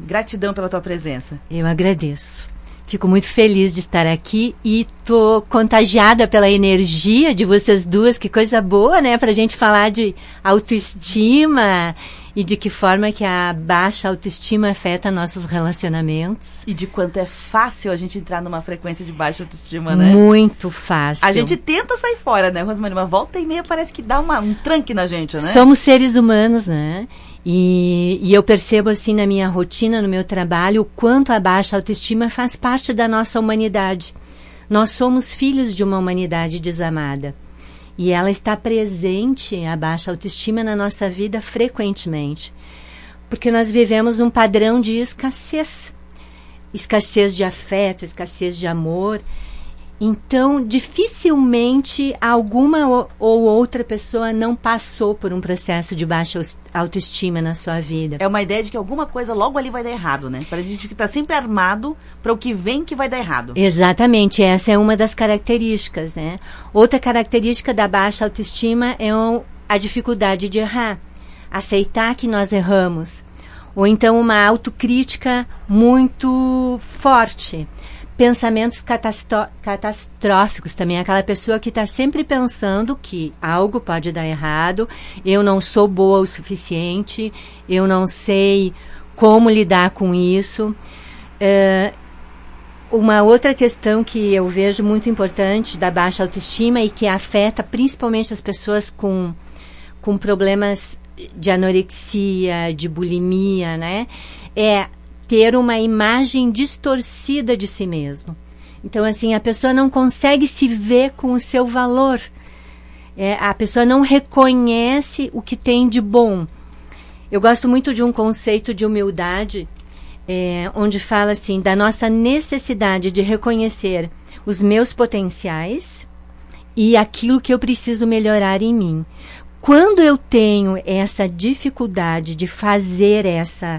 Gratidão pela tua presença. Eu agradeço. Fico muito feliz de estar aqui e tô contagiada pela energia de vocês duas. Que coisa boa, né? Pra gente falar de autoestima e de que forma que a baixa autoestima afeta nossos relacionamentos. E de quanto é fácil a gente entrar numa frequência de baixa autoestima, né? Muito fácil. A gente tenta sair fora, né, Rosemary? Uma volta e meia parece que dá um tranque na gente, né? Somos seres humanos, né? E eu percebo assim na minha rotina, no meu trabalho, o quanto a baixa autoestima faz parte da nossa humanidade. Nós somos filhos de uma humanidade desamada. E ela está presente, a baixa autoestima, na nossa vida frequentemente. Porque nós vivemos um padrão de escassez. Escassez de afeto, escassez de amor. Então, dificilmente alguma ou outra pessoa não passou por um processo de baixa autoestima na sua vida. É uma ideia de que alguma coisa logo ali vai dar errado, né? Para a gente que está sempre armado para o que vem que vai dar errado. Exatamente, essa é uma das características, né? Outra característica da baixa autoestima é a dificuldade de errar. Aceitar que nós erramos. Ou então uma autocrítica muito forte. Pensamentos catastróficos também, aquela pessoa que está sempre pensando que algo pode dar errado, eu não sou boa o suficiente, eu não sei como lidar com isso. Uma outra questão que eu vejo muito importante da baixa autoestima e que afeta principalmente as pessoas com problemas de anorexia, de bulimia, né, é ter uma imagem distorcida de si mesmo. Então, assim, a pessoa não consegue se ver com o seu valor. A pessoa não reconhece o que tem de bom. Eu gosto muito de um conceito de humildade, onde fala, assim, da nossa necessidade de reconhecer os meus potenciais e aquilo que eu preciso melhorar em mim. Quando eu tenho essa dificuldade de fazer essa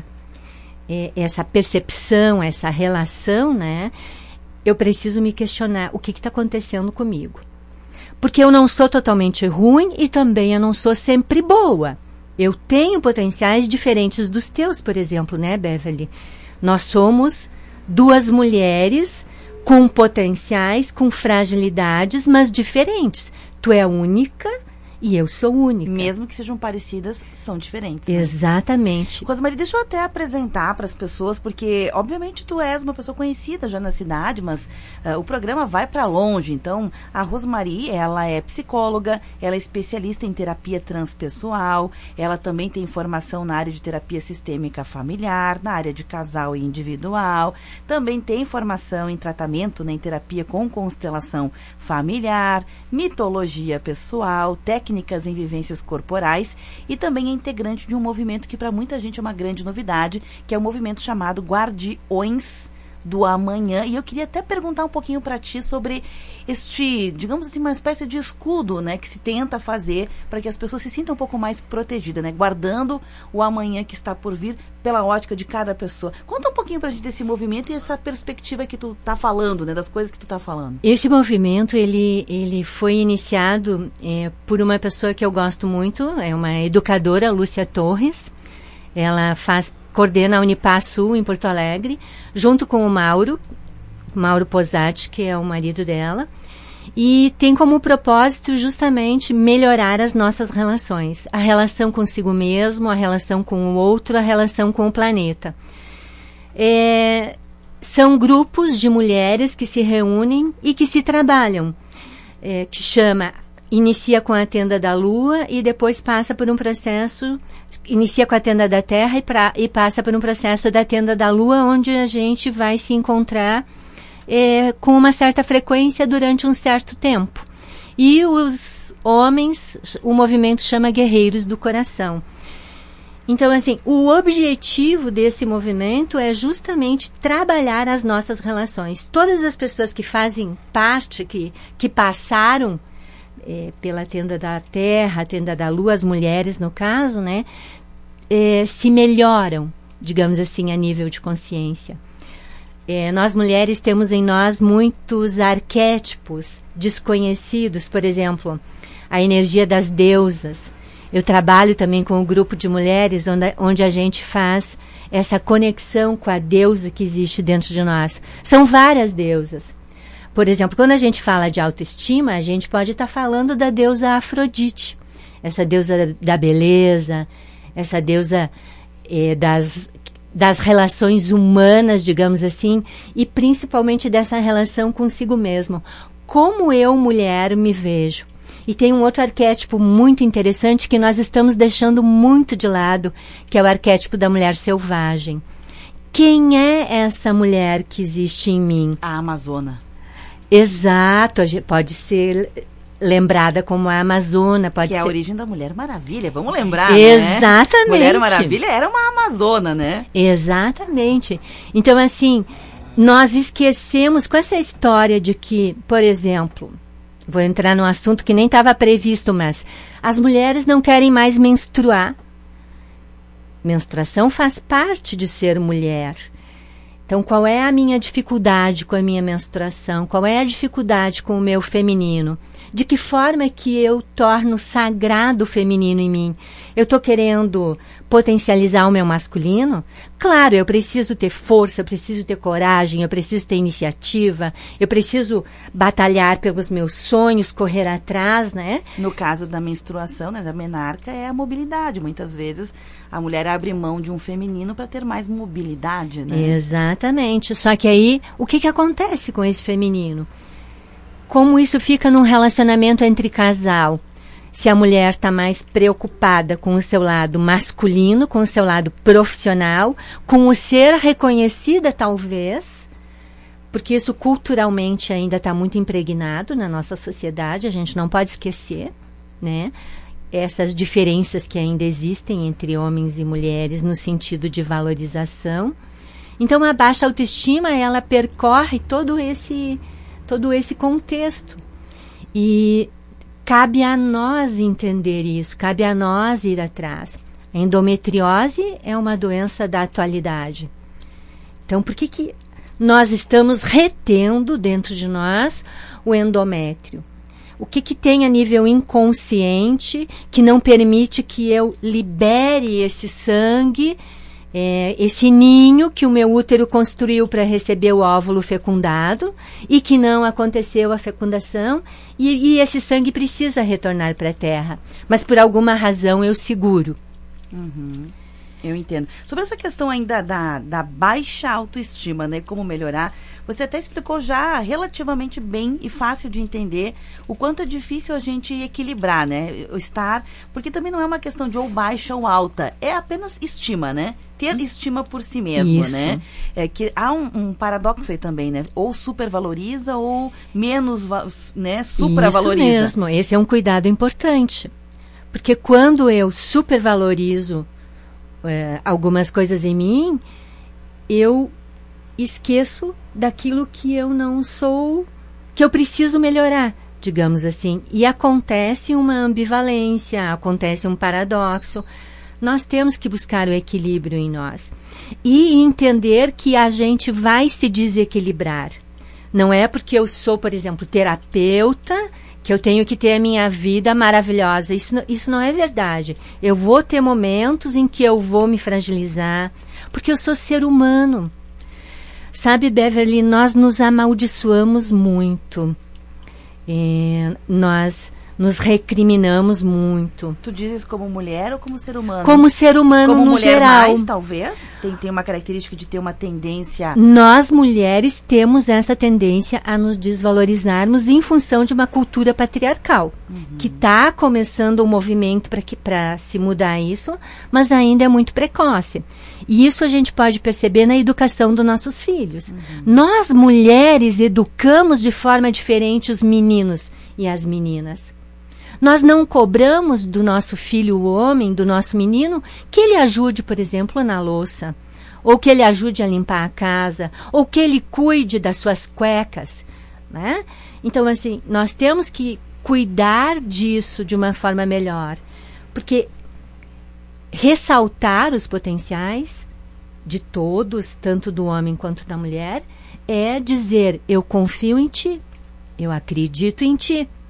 percepção, essa relação, né? Eu preciso me questionar o que está acontecendo comigo. Porque eu não sou totalmente ruim e também eu não sou sempre boa. Eu tenho potenciais diferentes dos teus, por exemplo, né, Beverly? Nós somos duas mulheres com potenciais, com fragilidades, mas diferentes. Tu é única e eu sou única. Mesmo que sejam parecidas, são diferentes. Exatamente. Né? Rosemary, deixa eu até apresentar para as pessoas, porque obviamente tu és uma pessoa conhecida já na cidade, mas o programa vai para longe. Então, a Rosemary, ela é psicóloga, ela é especialista em terapia transpessoal, ela também tem formação na área de terapia sistêmica familiar, na área de casal e individual, também tem formação em tratamento, né, em terapia com constelação familiar, mitologia pessoal, técnicas em vivências corporais e também é integrante de um movimento que para muita gente é uma grande novidade, que é o movimento chamado Guardiões do Amanhã. E eu queria até perguntar um pouquinho para ti sobre este, digamos assim, uma espécie de escudo, né, que se tenta fazer para que as pessoas se sintam um pouco mais protegidas, né, guardando o amanhã que está por vir pela ótica de cada pessoa. Conta um pouquinho pra gente desse movimento e essa perspectiva que tu tá falando, né, das coisas que tu tá falando. Esse movimento, ele foi iniciado por uma pessoa que eu gosto muito, é uma educadora, Lúcia Torres. Ela coordena a Unipasul em Porto Alegre, junto com o Mauro Posati, que é o marido dela, e tem como propósito justamente melhorar as nossas relações, a relação consigo mesmo, a relação com o outro, a relação com o planeta. São grupos de mulheres que se reúnem e que se trabalham, que inicia com a tenda da Lua e depois passa por um processo, inicia com a tenda da Terra e passa por um processo da tenda da Lua, onde a gente vai se encontrar com uma certa frequência durante um certo tempo. E os homens, o movimento chama Guerreiros do Coração. Então, assim, o objetivo desse movimento é justamente trabalhar as nossas relações. Todas as pessoas que fazem parte, que passaram pela tenda da Terra, a tenda da Lua, as mulheres no caso, né, se melhoram, digamos assim, a nível de consciência. Nós mulheres temos em nós muitos arquétipos desconhecidos, por exemplo, a energia das deusas. Eu trabalho também com um grupo de mulheres onde a gente faz essa conexão com a deusa que existe dentro de nós. São várias deusas. Por exemplo, quando a gente fala de autoestima, a gente pode estar falando da deusa Afrodite, essa deusa da beleza, essa deusa das relações humanas, digamos assim, e principalmente dessa relação consigo mesmo. Como eu, mulher, me vejo. E tem um outro arquétipo muito interessante que nós estamos deixando muito de lado, que é o arquétipo da mulher selvagem. Quem é essa mulher que existe em mim? A Amazona. Exato, pode ser lembrada como a Amazona, pode ser... Que é a origem da Mulher Maravilha, vamos lembrar, Exatamente. Né? Mulher Maravilha era uma Amazona, né? Exatamente. Então, assim, nós esquecemos com essa história de que, por exemplo... Vou entrar num assunto que nem estava previsto, mas as mulheres não querem mais menstruar. Menstruação faz parte de ser mulher. Então, qual é a minha dificuldade com a minha menstruação? Qual é a dificuldade com o meu feminino? De que forma é que eu torno sagrado o feminino em mim? Eu estou querendo potencializar o meu masculino? Claro, eu preciso ter força, eu preciso ter coragem, eu preciso ter iniciativa, eu preciso batalhar pelos meus sonhos, correr atrás, né? No caso da menstruação, né, da menarca, é a mobilidade. Muitas vezes a mulher abre mão de um feminino para ter mais mobilidade, né? Exatamente. Só que aí, o que acontece com esse feminino? Como isso fica num relacionamento entre casal? Se a mulher está mais preocupada com o seu lado masculino, com o seu lado profissional, com o ser reconhecida, talvez, porque isso culturalmente ainda está muito impregnado na nossa sociedade, a gente não pode esquecer, né? Essas diferenças que ainda existem entre homens e mulheres no sentido de valorização. Então, a baixa autoestima, ela percorre todo esse contexto. E cabe a nós entender isso, cabe a nós ir atrás. A endometriose é uma doença da atualidade. Então, por que nós estamos retendo dentro de nós o endométrio? O que tem a nível inconsciente que não permite que eu libere esse sangue, esse ninho que o meu útero construiu para receber o óvulo fecundado e que não aconteceu a fecundação e esse sangue precisa retornar para a terra. Mas por alguma razão eu seguro. Uhum. Eu entendo. Sobre essa questão ainda da baixa autoestima, né? Como melhorar, você até explicou já relativamente bem e fácil de entender o quanto é difícil a gente equilibrar, né? Porque também não é uma questão de ou baixa ou alta, é apenas estima, né? Ter estima por si mesmo, Isso. né? É que há um paradoxo aí também, né? Ou supervaloriza ou menos, né? Supravaloriza. Isso mesmo, esse é um cuidado importante. Porque quando eu supervalorizo algumas coisas em mim, eu esqueço daquilo que eu não sou, que eu preciso melhorar, digamos assim. E acontece uma ambivalência, acontece um paradoxo. Nós temos que buscar o equilíbrio em nós. E entender que a gente vai se desequilibrar. Não é porque eu sou, por exemplo, terapeuta, que eu tenho que ter a minha vida maravilhosa. Isso não é verdade. Eu vou ter momentos em que eu vou me fragilizar, porque eu sou ser humano. Sabe, Beverly, nós nos amaldiçoamos muito. Nós nos recriminamos muito. Tu dizes como mulher ou como ser humano? Como ser humano como no mulher geral. Mais, talvez? Tem uma característica de ter uma tendência... Nós, mulheres, temos essa tendência a nos desvalorizarmos em função de uma cultura patriarcal, que está começando um movimento para se mudar isso, mas ainda é muito precoce. E isso a gente pode perceber na educação dos nossos filhos. Nós, mulheres, educamos de forma diferente os meninos e as meninas. Nós não cobramos do nosso filho, o homem, do nosso menino, que ele ajude, por exemplo, na louça, ou que ele ajude a limpar a casa, ou que ele cuide das suas cuecas, né? Então, assim, nós temos que cuidar disso de uma forma melhor, porque ressaltar os potenciais de todos, tanto do homem quanto da mulher, é dizer, eu confio em ti, eu acredito em ti.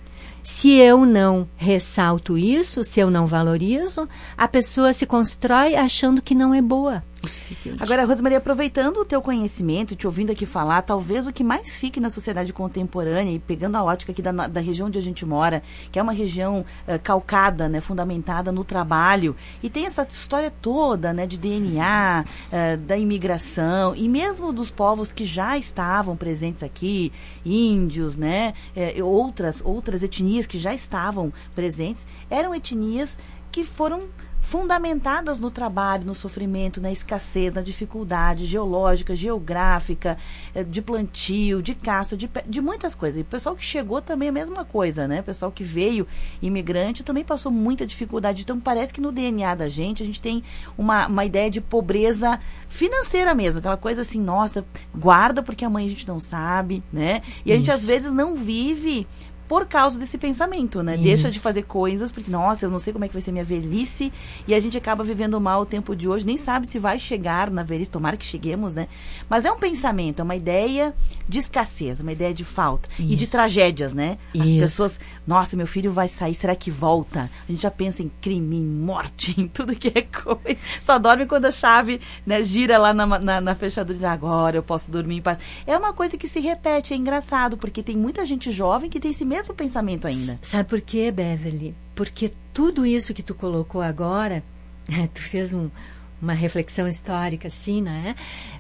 Se eu não ressalto isso, se eu não valorizo, a pessoa se constrói achando que não é boa o suficiente. Agora, Rosemaria, aproveitando o teu conhecimento, te ouvindo aqui falar, talvez o que mais fique na sociedade contemporânea, e pegando a ótica aqui da região onde a gente mora, que é uma região calcada, né, fundamentada no trabalho, e tem essa história toda, né, de DNA, da imigração, e mesmo dos povos que já estavam presentes aqui, índios, né, outras etnias que já estavam presentes, eram etnias que foram fundamentadas no trabalho, no sofrimento, na escassez, na dificuldade geológica, geográfica, de plantio, de caça, de muitas coisas. E o pessoal que chegou também é a mesma coisa, né? O pessoal que veio imigrante também passou muita dificuldade. Então, parece que no DNA da gente, a gente tem uma ideia de pobreza financeira mesmo. Aquela coisa assim, nossa, guarda porque amanhã a gente não sabe, né? E a gente, às vezes, não vive por causa desse pensamento, né? Isso. Deixa de fazer coisas, porque, nossa, eu não sei como é que vai ser minha velhice, e a gente acaba vivendo mal o tempo de hoje, nem sabe se vai chegar na velhice, tomara que cheguemos, né? Mas é um pensamento, é uma ideia de escassez, uma ideia de falta, e de tragédias, né? As pessoas, nossa, meu filho vai sair, será que volta? A gente já pensa em crime, em morte, em tudo que é coisa. Só dorme quando a chave, né, gira lá na fechadura e diz, agora eu posso dormir em paz. É uma coisa que se repete, é engraçado, porque tem muita gente jovem que tem esse mesmo pensamento ainda. Sabe por quê, Beverly? Porque tudo isso que tu colocou agora, tu fez uma reflexão histórica assim, né?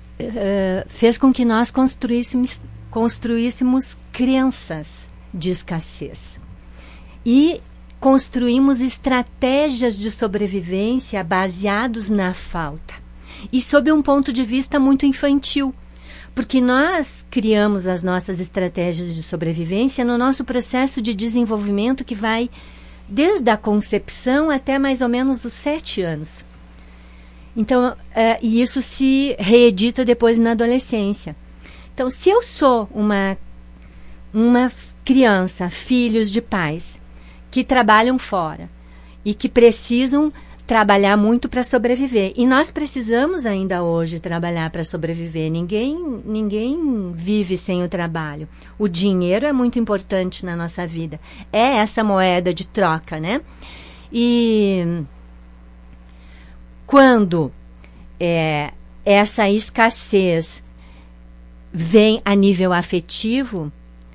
Fez com que nós construíssemos crenças de escassez. E construímos estratégias de sobrevivência baseados na falta. E sob um ponto de vista muito infantil. Porque nós criamos as nossas estratégias de sobrevivência no nosso processo de desenvolvimento que vai desde a concepção até mais ou menos os 7 anos. Então, e isso se reedita depois na adolescência. Então, se eu sou uma criança, filhos de pais que trabalham fora e que precisam trabalhar muito para sobreviver. E nós precisamos ainda hoje trabalhar para sobreviver. Ninguém vive sem o trabalho. O dinheiro é muito importante na nossa vida. É essa moeda de troca, né? E quando essa escassez vem a nível afetivo,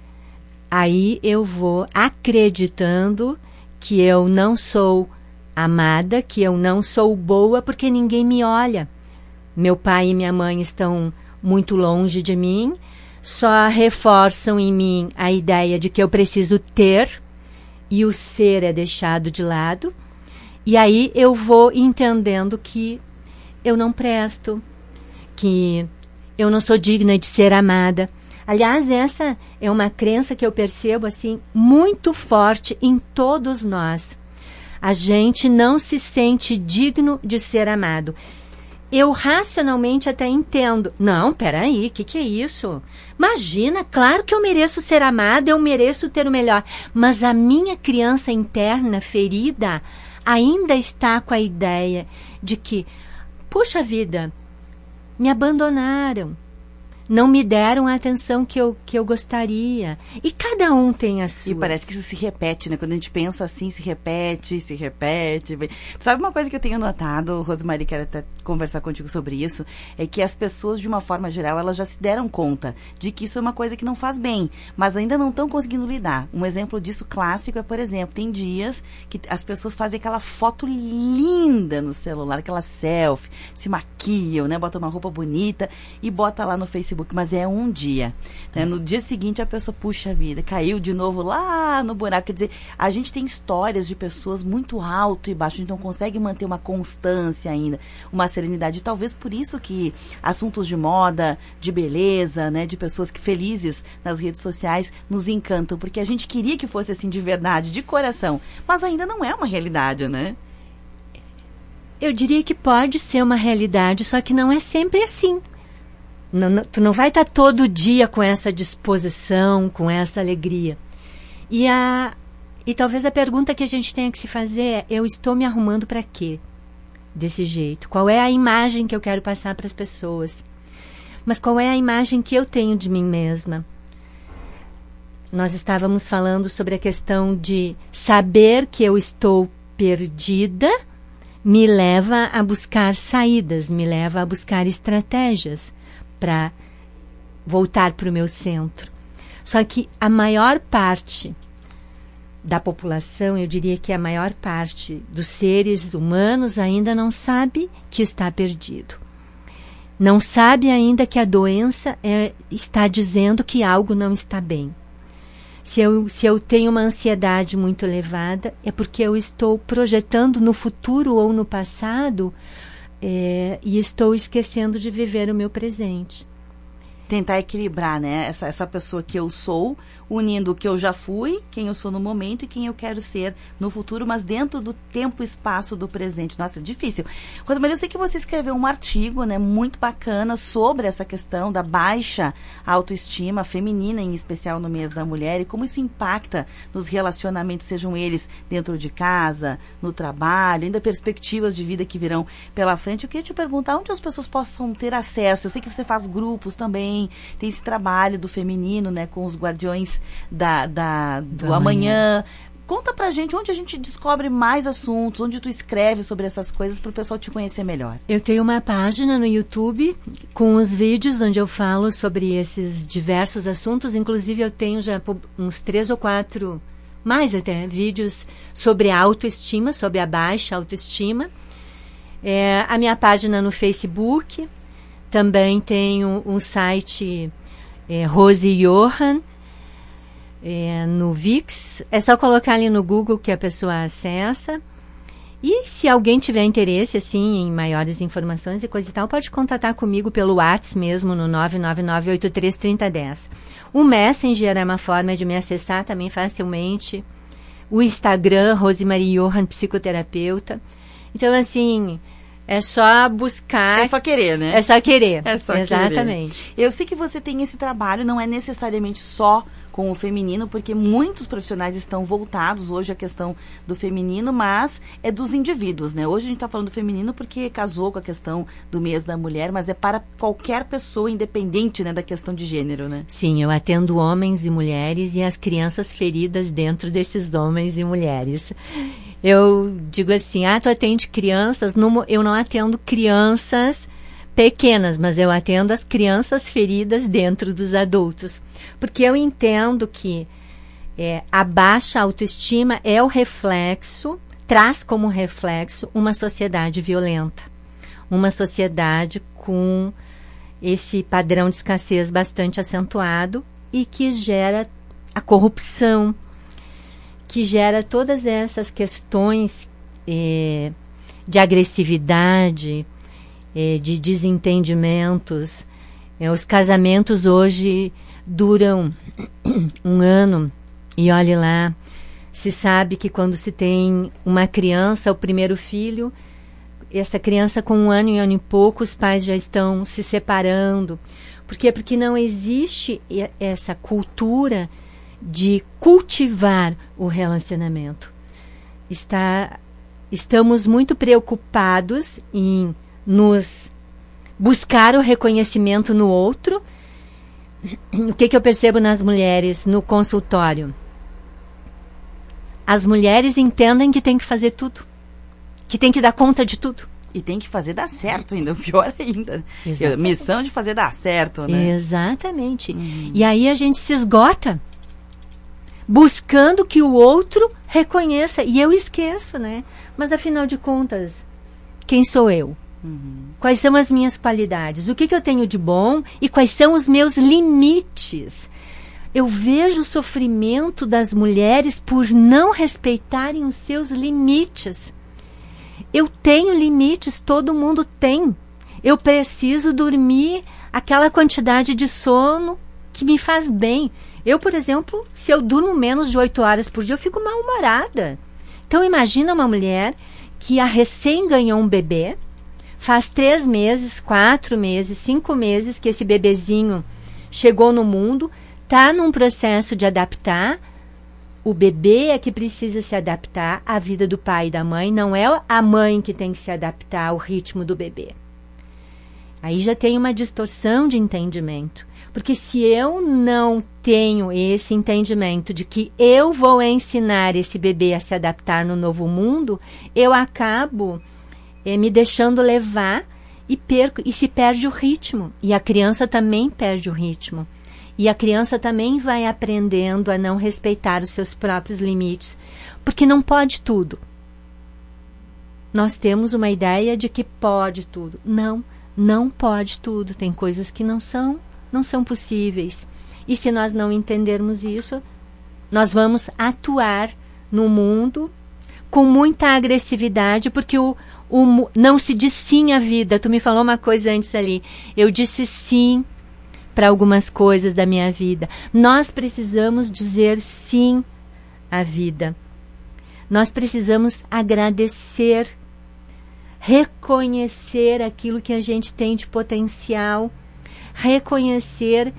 aí eu vou acreditando que eu não sou amada, que eu não sou boa porque ninguém me olha. Meu pai e minha mãe estão muito longe de mim, só reforçam em mim a ideia de que eu preciso ter e o ser é deixado de lado. E aí eu vou entendendo que eu não presto, que eu não sou digna de ser amada. Aliás, essa é uma crença que eu percebo assim muito forte em todos nós. A gente não se sente digno de ser amado. Eu racionalmente até entendo. Não, peraí, o que é isso? Imagina, claro que eu mereço ser amada, eu mereço ter o melhor. Mas a minha criança interna ferida ainda está com a ideia de que, puxa vida, me abandonaram. Não me deram a atenção que eu gostaria. E cada um tem as suas. E parece que isso se repete, né? Quando a gente pensa assim, se repete. Sabe uma coisa que eu tenho notado, Rosemarie, quero até conversar contigo sobre isso, é que as pessoas, de uma forma geral, elas já se deram conta de que isso é uma coisa que não faz bem, mas ainda não estão conseguindo lidar. Um exemplo disso clássico é, por exemplo, tem dias que as pessoas fazem aquela foto linda no celular, aquela selfie, se maquiam, né? Botam uma roupa bonita e bota lá no Facebook. Mas é um dia, né? No dia seguinte a pessoa, puxa vida, caiu de novo lá no buraco. Quer dizer, a gente tem histórias de pessoas muito alto e baixo, a gente não consegue manter uma constância ainda, uma serenidade. E talvez por isso que assuntos de moda, de beleza, né, de pessoas que felizes nas redes sociais nos encantam, porque a gente queria que fosse assim de verdade, de coração, mas ainda não é uma realidade, né? Eu diria que pode ser uma realidade, só que não é sempre assim. Tu não vai estar todo dia com essa disposição, com essa alegria. E talvez a pergunta que a gente tenha que se fazer é, eu estou me arrumando para quê? Desse jeito. Qual é a imagem que eu quero passar para as pessoas? Mas qual é a imagem que eu tenho de mim mesma? nós estávamos falando sobre a questão de saber que eu estou perdida, me leva a buscar saídas, me leva a buscar estratégias para voltar para o meu centro. Só que a maior parte da população, eu diria que a maior parte dos seres humanos ainda não sabe que está perdido. Não sabe ainda que a doença está dizendo que algo não está bem. Se eu tenho uma ansiedade muito elevada, é porque eu estou projetando no futuro ou no passado e estou esquecendo de viver o meu presente. Tentar equilibrar, né? Essa pessoa que eu sou, unindo o que eu já fui, quem eu sou no momento e quem eu quero ser no futuro, mas dentro do tempo e espaço do presente. Nossa, é difícil. Rosemarie, eu sei que você escreveu um artigo, né, muito bacana sobre essa questão da baixa autoestima feminina, em especial no mês da mulher, e como isso impacta nos relacionamentos, sejam eles dentro de casa, no trabalho, ainda perspectivas de vida que virão pela frente. Eu queria te perguntar onde as pessoas possam ter acesso. Eu sei que você faz grupos também, tem esse trabalho do feminino, né, com os guardiões do amanhã. Conta pra gente onde a gente descobre mais assuntos, onde tu escreve sobre essas coisas para o pessoal te conhecer melhor. Eu tenho uma página no YouTube com os vídeos onde eu falo sobre esses diversos assuntos. Inclusive eu tenho já uns 3 ou 4, mais até, vídeos sobre a autoestima, sobre a baixa autoestima. A minha página no Facebook. Também tenho um site Rose Johan, no Wix. É só colocar ali no Google que a pessoa acessa. E se alguém tiver interesse assim, em maiores informações e coisa e tal, pode contatar comigo pelo WhatsApp mesmo, no 999833010. O Messenger é uma forma de me acessar também facilmente. O Instagram, Rosemarie Johan, psicoterapeuta. Então, assim, é só buscar. É só querer, né? É só querer. É só exatamente. Querer. Eu sei que você tem esse trabalho, não é necessariamente só com o feminino, porque muitos profissionais estão voltados hoje à questão do feminino, mas é dos indivíduos, né? Hoje a gente está falando do feminino porque casou com a questão do mês da mulher, mas é para qualquer pessoa, independente, né, da questão de gênero, né? Sim, eu atendo homens e mulheres e as crianças feridas dentro desses homens e mulheres. Eu digo assim, tu atende crianças, eu não atendo crianças pequenas, mas eu atendo as crianças feridas dentro dos adultos. Porque eu entendo que a baixa autoestima é o reflexo, traz como reflexo uma sociedade violenta. Uma sociedade com esse padrão de escassez bastante acentuado e que gera a corrupção, que gera todas essas questões de agressividade, de desentendimentos. Os casamentos hoje duram 1 ano e olhe lá, se sabe que quando se tem uma criança, o primeiro filho, essa criança com 1 ano e pouco, os pais já estão se separando. Por quê? Porque não existe essa cultura de cultivar o relacionamento. Estamos muito preocupados em nos buscar o reconhecimento no outro. O que eu percebo nas mulheres no consultório? As mulheres entendem que tem que fazer tudo, que tem que dar conta de tudo. E tem que fazer dar certo ainda, pior ainda. Missão de fazer dar certo, né? Exatamente. E aí a gente se esgota buscando que o outro reconheça. E eu esqueço, né? Mas afinal de contas, quem sou eu? Quais são as minhas qualidades? O que eu tenho de bom? E quais são os meus limites? Eu vejo o sofrimento das mulheres por não respeitarem os seus limites. Eu tenho limites, todo mundo tem. Eu preciso dormir aquela quantidade de sono que me faz bem. Eu, por exemplo, se eu durmo menos de 8 horas por dia, eu fico mal-humorada. Então, imagina uma mulher que recém ganhou um bebê, faz 3 meses, 4 meses, 5 meses que esse bebezinho chegou no mundo, está num processo de adaptar. O bebê é que precisa se adaptar à vida do pai e da mãe, não é a mãe que tem que se adaptar ao ritmo do bebê. Aí já tem uma distorção de entendimento. Porque se eu não tenho esse entendimento de que eu vou ensinar esse bebê a se adaptar no novo mundo, eu acabo me deixando levar e se perde o ritmo. E a criança também perde o ritmo. E a criança também vai aprendendo a não respeitar os seus próprios limites. Porque não pode tudo. Nós temos uma ideia de que pode tudo. Não pode tudo. Tem coisas que não são possíveis. E se nós não entendermos isso, nós vamos atuar no mundo com muita agressividade, porque não se diz sim à vida. Tu me falou uma coisa antes ali. Eu disse sim para algumas coisas da minha vida. Nós precisamos dizer sim à vida. Nós precisamos agradecer, reconhecer aquilo que a gente tem de potencial, reconhecer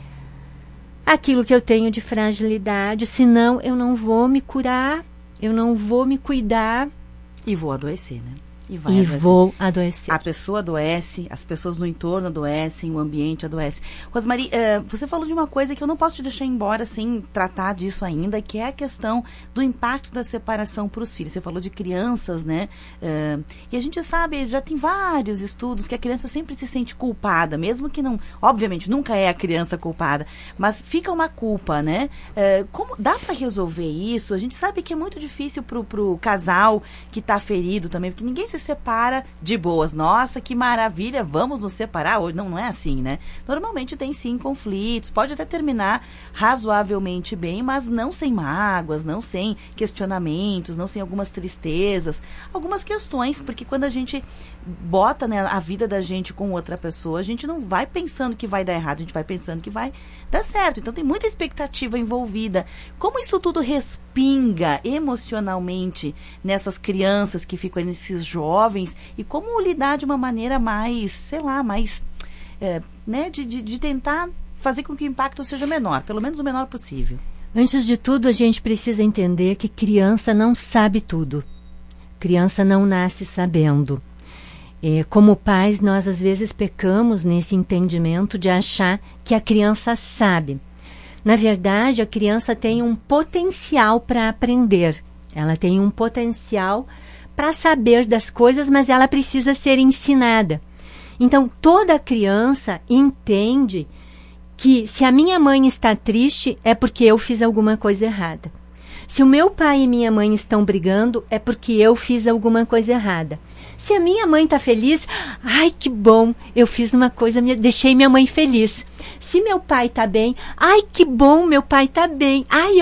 aquilo que eu tenho de fragilidade, senão eu não vou me curar, eu não vou me cuidar. E vou adoecer, né? Vou adoecer. A pessoa adoece, as pessoas no entorno adoecem, o ambiente adoece. Rosemarie, você falou de uma coisa que eu não posso te deixar embora sem tratar disso ainda, que é a questão do impacto da separação para os filhos. Você falou de crianças, né? E a gente sabe, já tem vários estudos que a criança sempre se sente culpada, mesmo que não, obviamente, nunca é a criança culpada, mas fica uma culpa, né? Como dá para resolver isso? A gente sabe que é muito difícil pro casal que está ferido também, porque ninguém se separa de boas. Nossa, que maravilha, vamos nos separar hoje. Não é assim, né? Normalmente tem sim conflitos, pode até terminar razoavelmente bem, mas não sem mágoas, não sem questionamentos, não sem algumas tristezas, algumas questões, porque quando a gente bota, né, a vida da gente com outra pessoa, a gente não vai pensando que vai dar errado, a gente vai pensando que vai dar certo. Então tem muita expectativa envolvida. Como isso tudo respinga emocionalmente nessas crianças que ficam aí, nesses jovens, e como lidar de uma maneira mais, sei lá, mais, né, de tentar fazer com que o impacto seja menor, pelo menos o menor possível. Antes de tudo, a gente precisa entender que criança não sabe tudo. Criança não nasce sabendo. Como pais, nós às vezes pecamos nesse entendimento de achar que a criança sabe. Na verdade, a criança tem um potencial para aprender. Ela tem um potencial para saber das coisas, mas ela precisa ser ensinada. Então, toda criança entende que se a minha mãe está triste, é porque eu fiz alguma coisa errada. Se o meu pai e minha mãe estão brigando, é porque eu fiz alguma coisa errada. Se a minha mãe está feliz, ai, que bom, eu fiz uma coisa, deixei minha mãe feliz. Se meu pai está bem, ai, que bom, meu pai está bem. Ai,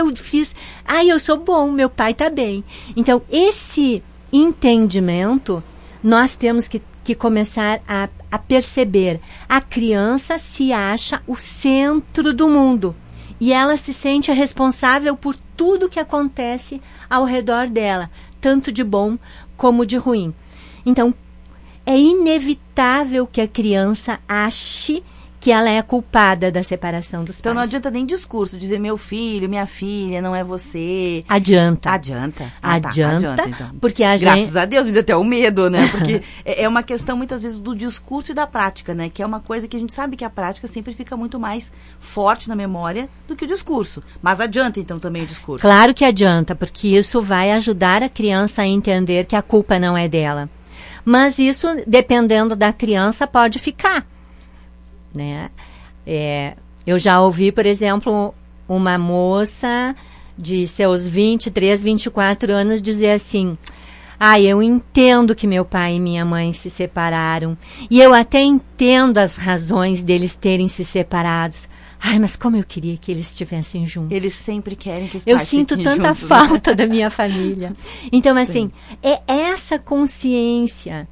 eu sou bom, meu pai está bem. Então, esse entendimento, nós temos que começar a perceber. A criança se acha o centro do mundo e ela se sente responsável por tudo que acontece ao redor dela, tanto de bom como de ruim. Então, é inevitável que a criança ache que ela é culpada da separação dos pais. Então não adianta nem discurso, dizer meu filho, minha filha, não é você. Adianta. Adianta, então. Porque a Graças gente... a Deus, me deu até o medo, né? Porque é uma questão muitas vezes do discurso e da prática, né? Que é uma coisa que a gente sabe que a prática sempre fica muito mais forte na memória do que o discurso. Mas adianta então também o discurso. Claro que adianta, porque isso vai ajudar a criança a entender que a culpa não é dela. Mas isso, dependendo da criança, pode ficar. Né? Eu já ouvi, por exemplo, uma moça de seus 23, 24 anos dizer assim: eu entendo que meu pai e minha mãe se separaram e eu até entendo as razões deles terem se separados. Mas como eu queria que eles estivessem juntos. Eles sempre querem que os pais Eu sinto tanta juntos, falta né? da minha família. Então, assim, é essa consciência.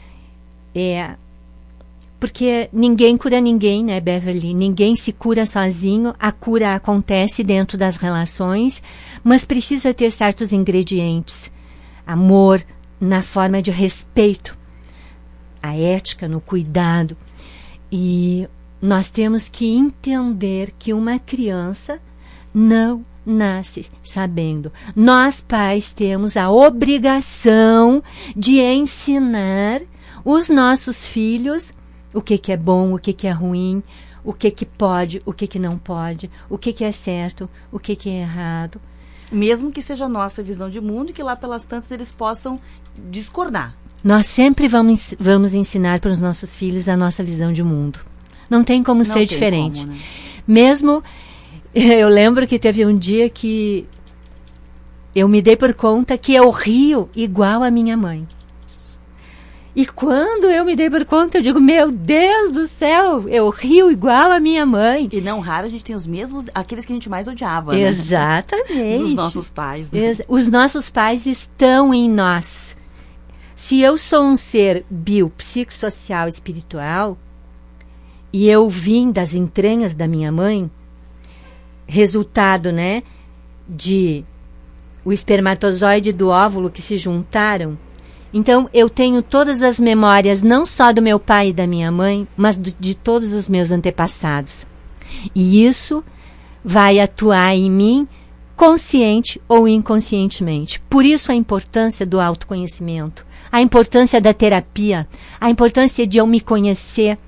Porque ninguém cura ninguém, né, Beverly? Ninguém se cura sozinho. A cura acontece dentro das relações, mas precisa ter certos ingredientes. Amor na forma de respeito, a ética no cuidado. E nós temos que entender que uma criança não nasce sabendo. Nós, pais, temos a obrigação de ensinar os nossos filhos o que é bom, o que é ruim, o que pode, o que não pode, o que é certo, o que é errado. Mesmo que seja a nossa visão de mundo e que lá pelas tantas eles possam discordar. Nós sempre vamos ensinar para os nossos filhos a nossa visão de mundo. Não tem como ser diferente. Como, né? Mesmo, eu lembro que teve um dia que eu me dei por conta que eu rio igual a minha mãe. E quando eu me dei por conta, eu digo, meu Deus do céu, eu rio igual a minha mãe. E não raro a gente tem os mesmos, aqueles que a gente mais odiava, né? Exatamente. Dos nossos pais. Né? Os nossos pais estão em nós. Se eu sou um ser biopsicossocial espiritual, e eu vim das entranhas da minha mãe, resultado, né, de o espermatozoide e do óvulo que se juntaram, então eu tenho todas as memórias, não só do meu pai e da minha mãe, mas de todos os meus antepassados. E isso vai atuar em mim, consciente ou inconscientemente. Por isso a importância do autoconhecimento, a importância da terapia, a importância de eu me conhecer,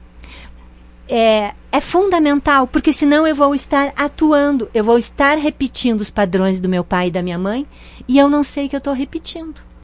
é fundamental, porque senão eu vou estar atuando, eu vou estar repetindo os padrões do meu pai e da minha mãe, e eu não sei que eu estou repetindo.